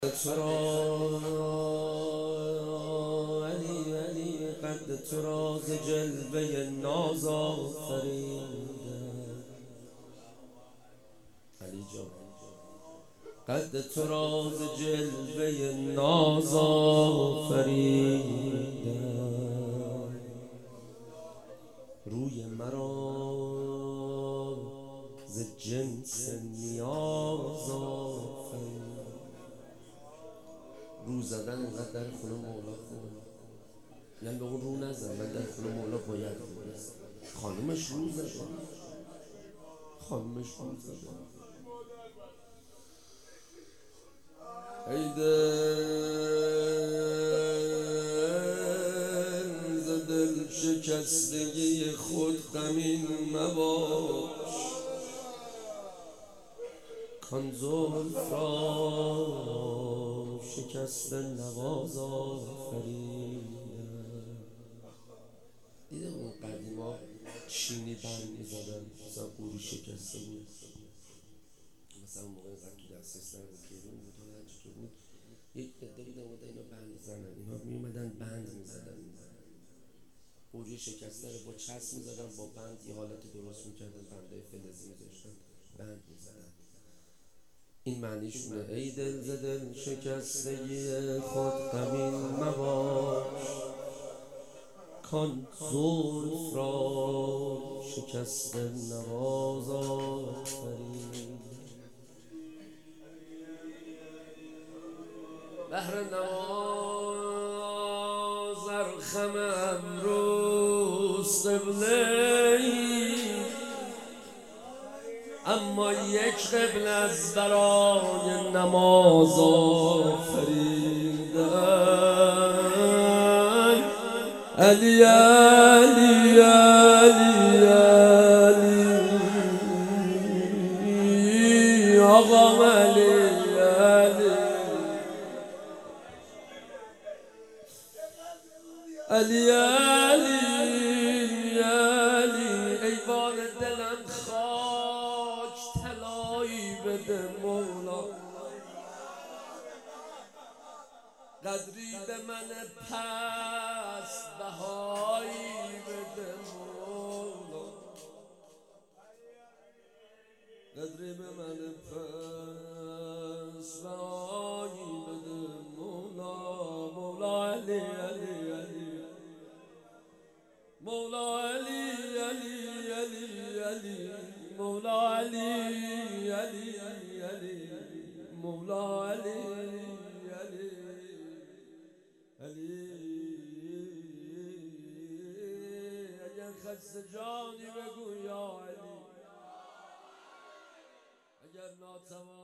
علی قد تو را ز جلوه ناز آفریده علی جان قد تو را ز جلوه ناز آفریده روی مرا ز جنس نیاز آفریده. رو زدن اینقدر در خونه مولا خونه یعنی به اون رو نزن، من در خونه مولا باید رو نزن. خانمش رو زده، خانمش رو زده. ای دل ز دل شکستگی خود غمین مباش، کان زلف را شکست نواز آفریده. دیده اون قدیما چینی بند میزدن مثلا قوری شکسته بود، مثلا اون موقع اینقدر تو دسترس نبود، گرون بود حالا هرچطور بود، یک عده بودن اومدن اینا بند زنن، اینا میومدن بند میزدن، قوری شکسته رو با چسب میزدن، با بند یه حالت درست میکردن، بندهای فلزی میذاشتن بند میزدن. این معنیشونه ای دل ز دل شکستگی خود غمین مباش، کان زلف را شکست نواز آفرید. بهر نواز ار خم امروز قبله‌ای، اما یک قبله از برای نماز آفریده. علی علی علی علی آقا علی علی علی علی ایوان دلم خاک طلایی بده مولا، قدری به من پست بهایی بده مولا، قدری به من پست بهایی بده مولا. مولا علی علی علی مولا علی علی علی علی مولا علی علی علی مولا علی علی علی. اگر خسته جانی بگو یا علی، اگر ناتوان